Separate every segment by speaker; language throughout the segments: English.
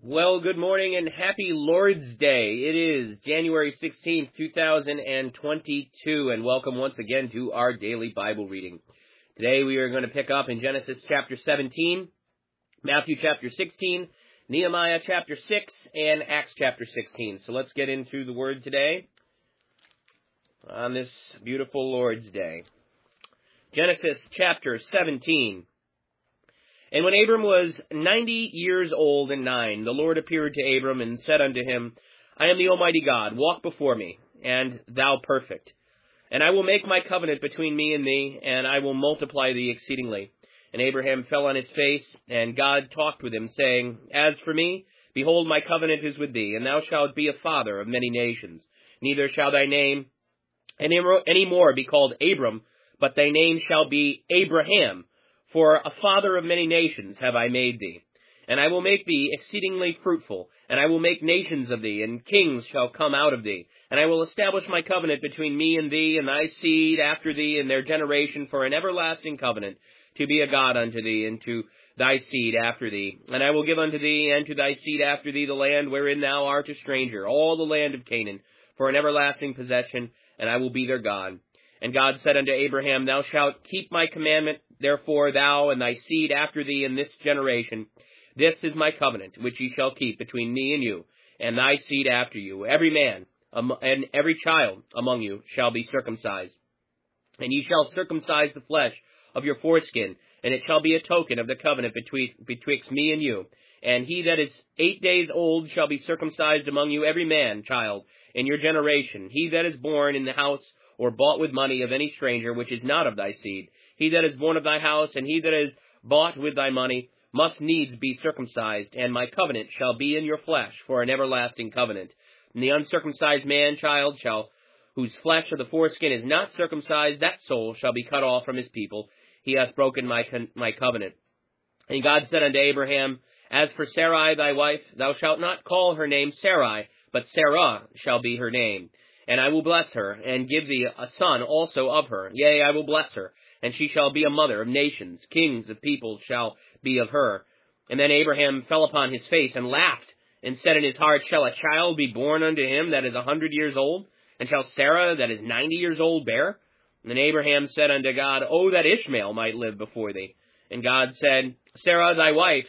Speaker 1: Well, good morning and happy Lord's Day. It is January 16th, 2022, and welcome once again to our daily Bible reading. Today we are going to pick up in Genesis chapter 17, Matthew chapter 16, Nehemiah chapter 6, and Acts chapter 16. So let's get into the Word today on this beautiful Lord's Day. Genesis chapter 17. And when Abram was 90 years old and 9, the Lord appeared to Abram and said unto him, I am the Almighty God, walk before me, and thou perfect. And I will make my covenant between me and thee, and I will multiply thee exceedingly. And Abraham fell on his face, and God talked with him, saying, As for me, behold, my covenant is with thee, and thou shalt be a father of many nations. Neither shall thy name any more be called Abram, but thy name shall be Abraham. For a father of many nations have I made thee. And I will make thee exceedingly fruitful, and I will make nations of thee, and kings shall come out of thee. And I will establish my covenant between me and thee, and thy seed after thee, and their generation for an everlasting covenant, to be a God unto thee, and to thy seed after thee. And I will give unto thee, and to thy seed after thee, the land wherein thou art a stranger, all the land of Canaan, for an everlasting possession, and I will be their God. And God said unto Abraham, Thou shalt keep my commandment, therefore thou and thy seed after thee in this generation. This is my covenant, which ye shall keep between me and you, and thy seed after you. Every man and every child among you shall be circumcised. And ye shall circumcise the flesh of your foreskin, and it shall be a token of the covenant betwixt me and you. And he that is 8 days old shall be circumcised among you, every man, child, in your generation. He that is born in the house or bought with money of any stranger, which is not of thy seed. He that is born of thy house, and he that is bought with thy money, must needs be circumcised, and my covenant shall be in your flesh for an everlasting covenant. And the uncircumcised man child whose flesh of the foreskin is not circumcised, that soul shall be cut off from his people. He hath broken my covenant. And God said unto Abraham, As for Sarai thy wife, thou shalt not call her name Sarai, but Sarah shall be her name. And I will bless her, and give thee a son also of her. Yea, I will bless her, and she shall be a mother of nations. Kings of peoples shall be of her. And then Abraham fell upon his face, and laughed, and said in his heart, Shall a child be born unto him that is 100 years old? And shall Sarah that is 90 years old bear? And Abraham said unto God, O that Ishmael might live before thee. And God said, Sarah thy wife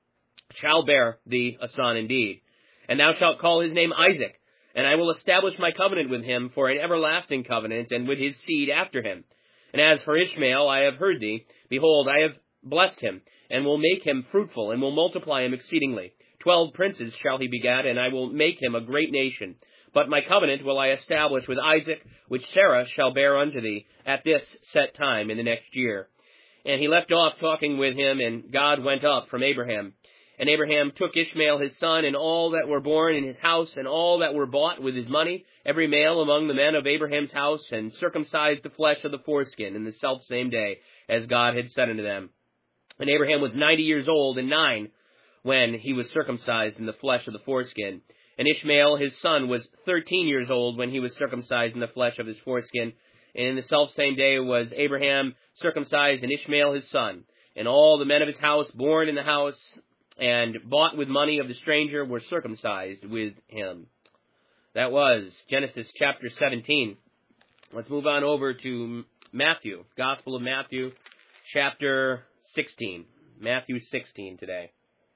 Speaker 1: shall bear thee a son indeed. And thou shalt call his name Isaac. And I will establish my covenant with him for an everlasting covenant, and with his seed after him. And as for Ishmael, I have heard thee. Behold, I have blessed him, and will make him fruitful, and will multiply him exceedingly. 12 princes shall he begat, and I will make him a great nation. But my covenant will I establish with Isaac, which Sarah shall bear unto thee at this set time in the next year. And he left off talking with him, and God went up from Abraham. And Abraham took Ishmael his son, and all that were born in his house, and all that were bought with his money, every male among the men of Abraham's house, and circumcised the flesh of the foreskin in the selfsame day, as God had said unto them. And Abraham was 90 years old and 9, when he was circumcised in the flesh of the foreskin. And Ishmael his son was 13 years old, when he was circumcised in the flesh of his foreskin. And in the selfsame day was Abraham circumcised, and Ishmael his son. And all the men of his house, born in the house, and bought with money of the stranger, were circumcised with him. That was Genesis chapter 17. Let's move on over to Matthew, Gospel of Matthew, chapter 16. Matthew 16 today.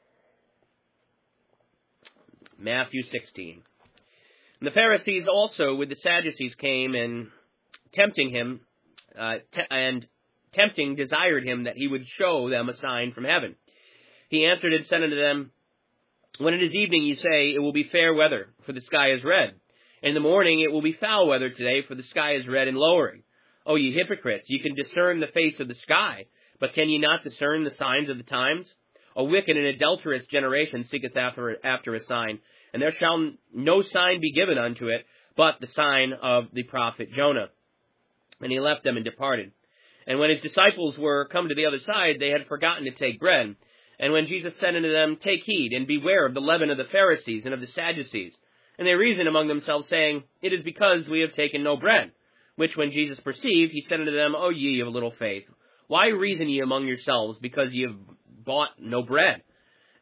Speaker 1: Matthew 16. And the Pharisees also with the Sadducees came, and tempting him, desired him that he would show them a sign from heaven. He answered and said unto them, When it is evening, ye say, It will be fair weather, for the sky is red. And in the morning it will be foul weather today, for the sky is red and lowering. O ye hypocrites, ye can discern the face of the sky, but can ye not discern the signs of the times? A wicked and adulterous generation seeketh after a sign, and there shall no sign be given unto it, but the sign of the prophet Jonah. And he left them and departed. And when his disciples were come to the other side, they had forgotten to take bread. And when Jesus said unto them, Take heed, and beware of the leaven of the Pharisees and of the Sadducees. And they reasoned among themselves, saying, It is because we have taken no bread. Which when Jesus perceived, he said unto them, O ye of little faith, why reason ye among yourselves, because ye have bought no bread?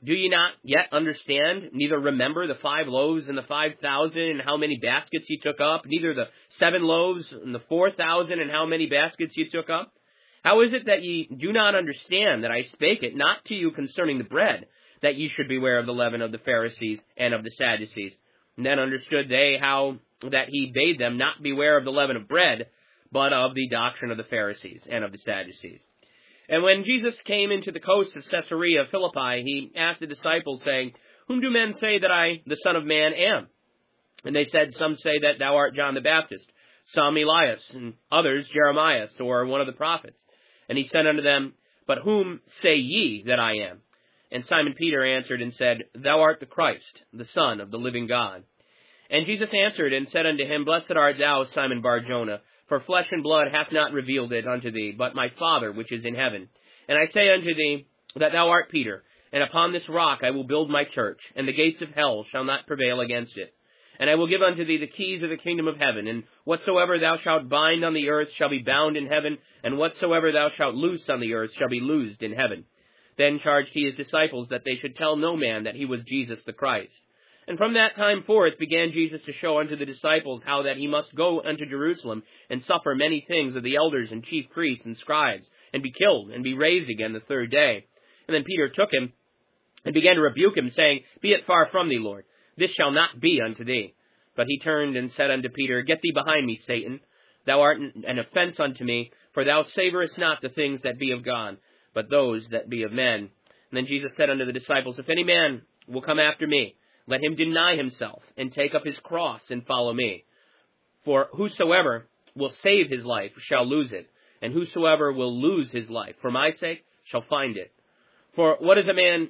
Speaker 1: Do ye not yet understand, neither remember the 5 loaves and the 5,000, and how many baskets ye took up, neither the 7 loaves and the 4,000, and how many baskets ye took up? How is it that ye do not understand that I spake it not to you concerning the bread, that ye should beware of the leaven of the Pharisees and of the Sadducees? And then understood they how that he bade them not beware of the leaven of bread, but of the doctrine of the Pharisees and of the Sadducees. And when Jesus came into the coast of Caesarea Philippi, he asked the disciples, saying, Whom do men say that I, the Son of Man, am? And they said, Some say that thou art John the Baptist, some Elias, and others Jeremiah, or one of the prophets. And he said unto them, But whom say ye that I am? And Simon Peter answered and said, Thou art the Christ, the Son of the living God. And Jesus answered and said unto him, Blessed art thou, Simon Bar-Jonah, for flesh and blood hath not revealed it unto thee, but my Father which is in heaven. And I say unto thee that thou art Peter, and upon this rock I will build my church, and the gates of hell shall not prevail against it. And I will give unto thee the keys of the kingdom of heaven, and whatsoever thou shalt bind on the earth shall be bound in heaven, and whatsoever thou shalt loose on the earth shall be loosed in heaven. Then charged he his disciples that they should tell no man that he was Jesus the Christ. And from that time forth began Jesus to show unto the disciples how that he must go unto Jerusalem, and suffer many things of the elders and chief priests and scribes, and be killed, and be raised again the 3rd day. And then Peter took him, and began to rebuke him, saying, Be it far from thee, Lord, this shall not be unto thee. But he turned and said unto Peter, Get thee behind me, Satan. Thou art an offense unto me, for thou savorest not the things that be of God, but those that be of men. And then Jesus said unto the disciples, If any man will come after me, let him deny himself, and take up his cross, and follow me. For whosoever will save his life shall lose it, and whosoever will lose his life for my sake shall find it. For what is a man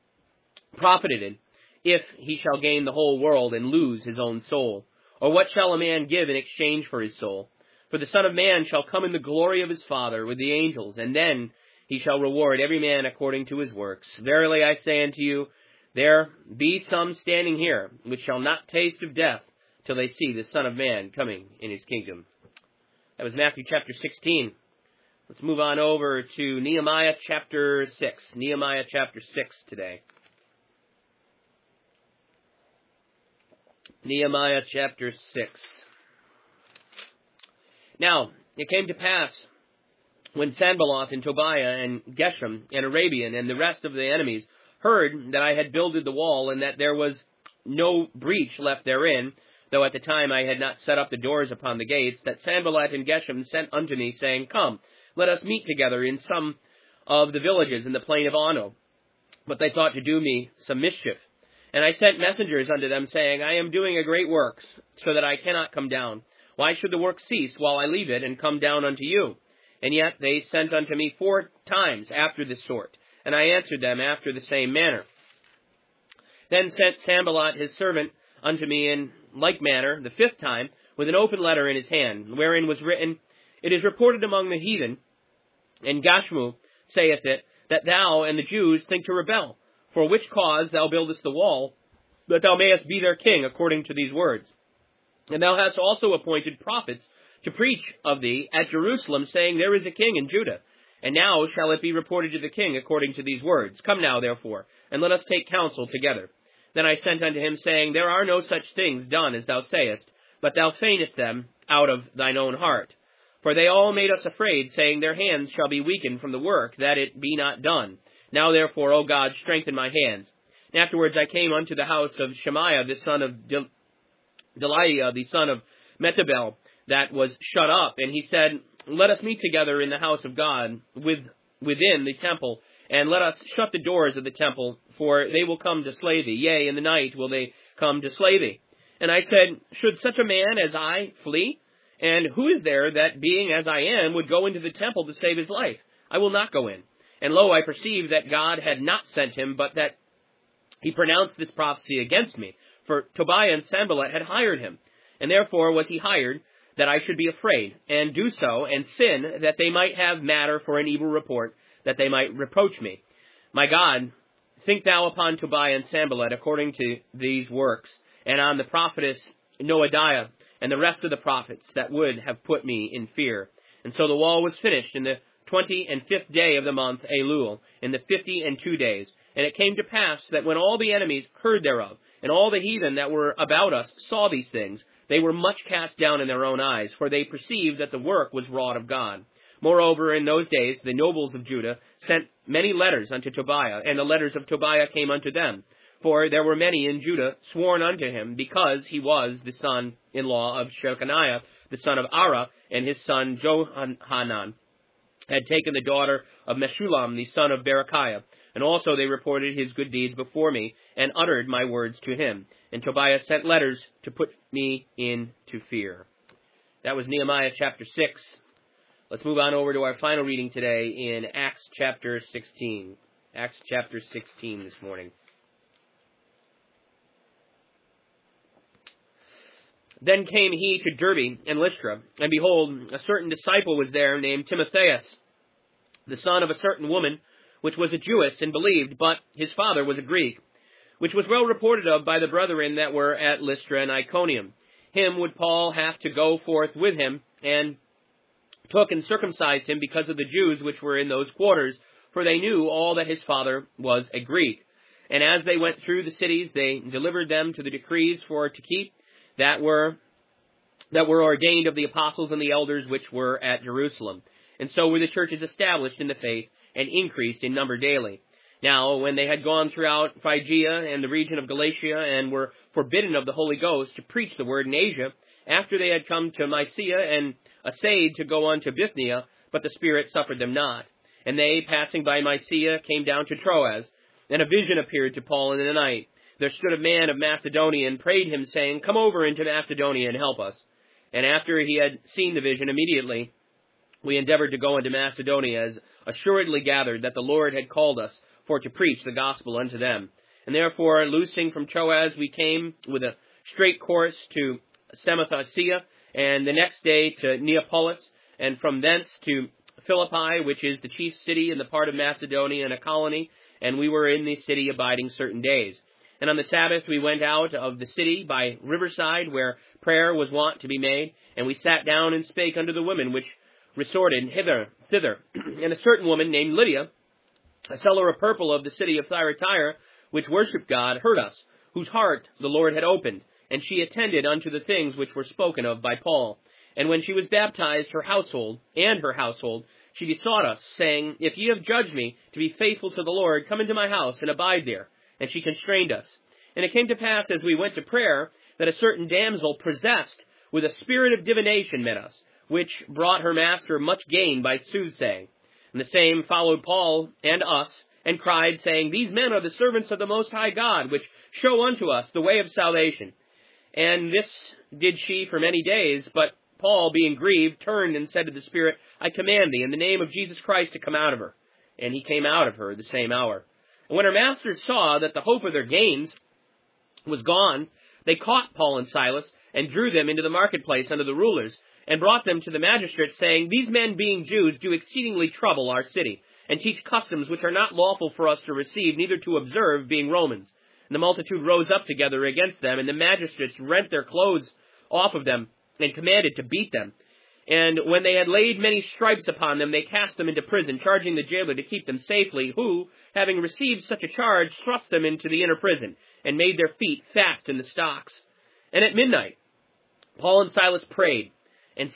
Speaker 1: profited if he shall gain the whole world and lose his own soul? Or what shall a man give in exchange for his soul? For the Son of Man shall come in the glory of his Father with the angels, and then he shall reward every man according to his works. Verily I say unto you, there be some standing here which shall not taste of death till they see the Son of Man coming in his kingdom. That was Matthew chapter 16. Let's move on over to Nehemiah chapter 6. Nehemiah chapter 6 today. Nehemiah chapter 6. Now, it came to pass, when Sanballat and Tobiah and Geshem and Arabian and the rest of the enemies heard that I had builded the wall, and that there was no breach left therein, though at the time I had not set up the doors upon the gates, that Sanballat and Geshem sent unto me, saying, Come, let us meet together in some of the villages in the plain of Ono. But they thought to do me some mischief. And I sent messengers unto them, saying, I am doing a great work, so that I cannot come down. Why should the work cease while I leave it, and come down unto you? And yet they sent unto me 4 times after this sort, and I answered them after the same manner. Then sent Sanballat his servant unto me in like manner the 5th time, with an open letter in his hand, wherein was written, It is reported among the heathen, and Gashmu saith it, that thou and the Jews think to rebel, for which cause thou buildest the wall, that thou mayest be their king, according to these words. And thou hast also appointed prophets to preach of thee at Jerusalem, saying, There is a king in Judah. And now shall it be reported to the king according to these words. Come now, therefore, and let us take counsel together. Then I sent unto him, saying, There are no such things done as thou sayest, but thou feignest them out of thine own heart. For they all made us afraid, saying, Their hands shall be weakened from the work, that it be not done. Now therefore, O God, strengthen my hands. And afterwards I came unto the house of Shemaiah, the son of Delaiah, the son of Metabel, that was shut up, and he said, Let us meet together in the house of God within the temple, and let us shut the doors of the temple, for they will come to slay thee. Yea, in the night will they come to slay thee. And I said, Should such a man as I flee? And who is there that, being as I am, would go into the temple to save his life? I will not go in. And lo, I perceived that God had not sent him, but that he pronounced this prophecy against me. For Tobiah and Sanballat had hired him, and therefore was he hired, that I should be afraid, and do so, and sin, that they might have matter for an evil report, that they might reproach me. My God, think thou upon Tobiah and Sanballat according to these works, and on the prophetess Noadiah, and the rest of the prophets that would have put me in fear. And so the wall was finished in the 25th day of the month Elul, in the 52 days. And it came to pass that when all the enemies heard thereof, and all the heathen that were about us saw these things, they were much cast down in their own eyes, for they perceived that the work was wrought of God. Moreover, in those days the nobles of Judah sent many letters unto Tobiah, and the letters of Tobiah came unto them. For there were many in Judah sworn unto him, because he was the son-in-law of Shechaniah, the son of Ara, and his son Johanan had taken the daughter of Meshullam, the son of Berechiah. And also they reported his good deeds before me, and uttered my words to him. And Tobiah sent letters to put me into fear. That was Nehemiah chapter 6. Let's move on over to our final reading today in Acts chapter 16. Acts chapter 16 this morning. Then came he to Derbe and Lystra, and behold, a certain disciple was there named Timotheus, the son of a certain woman, which was a Jewess, and believed, but his father was a Greek, which was well reported of by the brethren that were at Lystra and Iconium. Him would Paul have to go forth with him, and took and circumcised him because of the Jews which were in those quarters, for they knew all that his father was a Greek. And as they went through the cities, they delivered them to the decrees for to keep, that were ordained of the apostles and the elders which were at Jerusalem. And so were the churches established in the faith, and increased in number daily. Now, when they had gone throughout Phrygia and the region of Galatia, and were forbidden of the Holy Ghost to preach the word in Asia, after they had come to Mysia, and essayed to go on to Bithynia, but the Spirit suffered them not. And they, passing by Mysia, came down to Troas, and a vision appeared to Paul in the night. There stood a man of Macedonia, and prayed him, saying, Come over into Macedonia, and help us. And after he had seen the vision, immediately we endeavored to go into Macedonia, as assuredly gathered that the Lord had called us for to preach the gospel unto them. And therefore, loosing from Troas, we came with a straight course to Samothracia, and the next day to Neapolis, and from thence to Philippi, which is the chief city in the part of Macedonia and a colony, and we were in the city abiding certain days. And on the Sabbath we went out of the city by riverside, where prayer was wont to be made, and we sat down and spake unto the women which resorted thither. And a certain woman named Lydia, a seller of purple of the city of Thyatira, which worshipped God, heard us, whose heart the Lord had opened, and she attended unto the things which were spoken of by Paul. And when she was baptized, her household, she besought us, saying, If ye have judged me to be faithful to the Lord, come into my house and abide there. And she constrained us. And it came to pass, as we went to prayer, that a certain damsel possessed with a spirit of divination met us, which brought her master much gain by soothsaying. And the same followed Paul and us, and cried, saying, These men are the servants of the Most High God, which show unto us the way of salvation. And this did she for many days, but Paul, being grieved, turned and said to the Spirit, I command thee, in the name of Jesus Christ, to come out of her. And he came out of her the same hour. And when her masters saw that the hope of their gains was gone, they caught Paul and Silas, and drew them into the marketplace unto the rulers, and brought them to the magistrates, saying, These men, being Jews, do exceedingly trouble our city, and teach customs which are not lawful for us to receive, neither to observe, being Romans. And the multitude rose up together against them, and the magistrates rent their clothes off of them, and commanded to beat them. And when they had laid many stripes upon them, they cast them into prison, charging the jailer to keep them safely, who, having received such a charge, thrust them into the inner prison, and made their feet fast in the stocks. And at midnight Paul and Silas prayed, and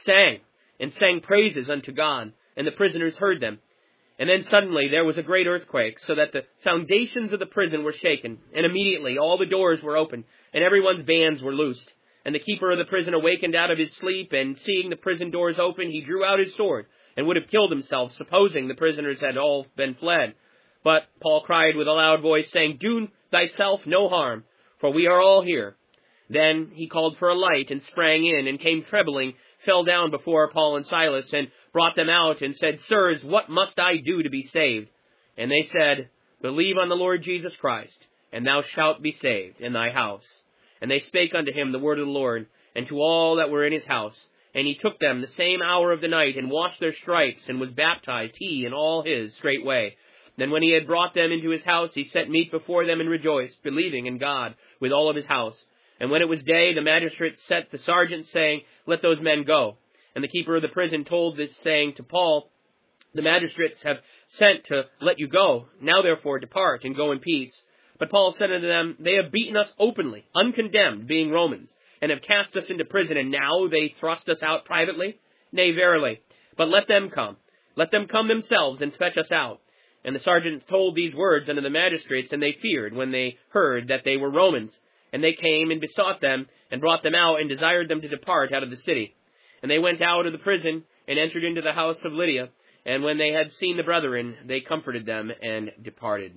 Speaker 1: sang praises unto God, and the prisoners heard them. And then suddenly there was a great earthquake, so that the foundations of the prison were shaken, and immediately all the doors were opened, and everyone's bands were loosed. And the keeper of the prison awakened out of his sleep, and seeing the prison doors open, he drew out his sword, and would have killed himself, supposing the prisoners had all been fled. But Paul cried with a loud voice, saying, Do thyself no harm, for we are all here. Then he called for a light, and sprang in, and came trembling, fell down before Paul and Silas, and brought them out, and said, Sirs, what must I do to be saved? And they said, Believe on the Lord Jesus Christ, and thou shalt be saved in thy house. And they spake unto him the word of the Lord, and to all that were in his house. And he took them the same hour of the night, and washed their stripes, and was baptized, he and all his, straightway. Then when he had brought them into his house, he set meat before them, and rejoiced, believing in God with all of his house. And when it was day, the magistrates set the sergeant, saying, Let those men go. And the keeper of the prison told this saying to Paul, The magistrates have sent to let you go. Now therefore depart and go in peace. But Paul said unto them, They have beaten us openly, uncondemned, being Romans, and have cast us into prison, and now they thrust us out privately? Nay, verily. But let them come. Let them come themselves and fetch us out. And the sergeant told these words unto the magistrates, and they feared when they heard that they were Romans. And they came and besought them, and brought them out, and desired them to depart out of the city. And they went out of the prison, and entered into the house of Lydia. And when they had seen the brethren, they comforted them, and departed.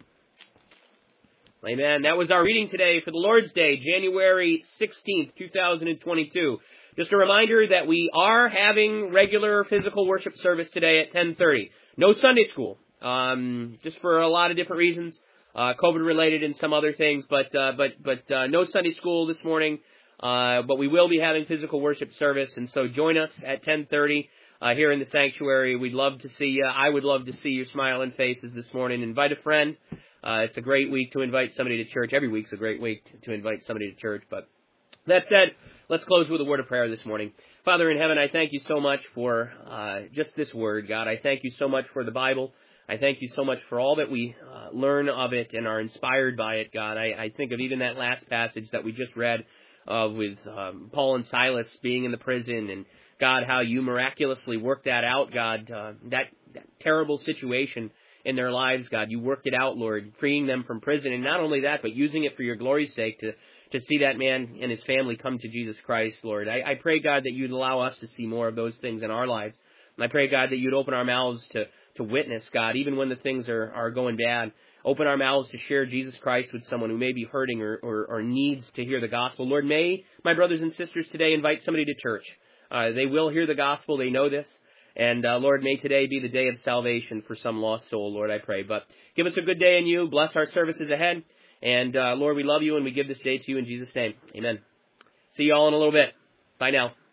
Speaker 1: Amen. That was our reading today for the Lord's Day, January 16th, 2022. Just a reminder that we are having regular physical worship service today at 10:30. No Sunday school, just for a lot of different reasons, COVID-related and some other things, but no Sunday school this morning, but we will be having physical worship service, and so join us at 10:30 here in the sanctuary. We'd love to see you. I would love to see your smiling faces this morning. Invite a friend. It's a great week to invite somebody to church. Every week's a great week to invite somebody to church. But that said, let's close with a word of prayer this morning. Father in heaven, I thank you so much for just this word, God. I thank you so much for the Bible. I thank you so much for all that we learn of it and are inspired by it, God. I think of even that last passage that we just read with Paul and Silas being in the prison, and God, how you miraculously worked that out, God, that terrible situation in their lives, God. You worked it out, Lord, freeing them from prison, and not only that, but using it for your glory's sake to see that man and his family come to Jesus Christ, Lord. I pray, God, that you'd allow us to see more of those things in our lives. And I pray, God, that you'd open our mouths to witness, God, even when the things are going bad. Open our mouths to share Jesus Christ with someone who may be hurting or needs to hear the gospel. Lord, may my brothers and sisters today invite somebody to church. They will hear the gospel. They know this. And, Lord, may today be the day of salvation for some lost soul, Lord, I pray. But give us a good day in you. Bless our services ahead. And, Lord, we love you, and we give this day to you in Jesus' name. Amen. See you all in a little bit. Bye now.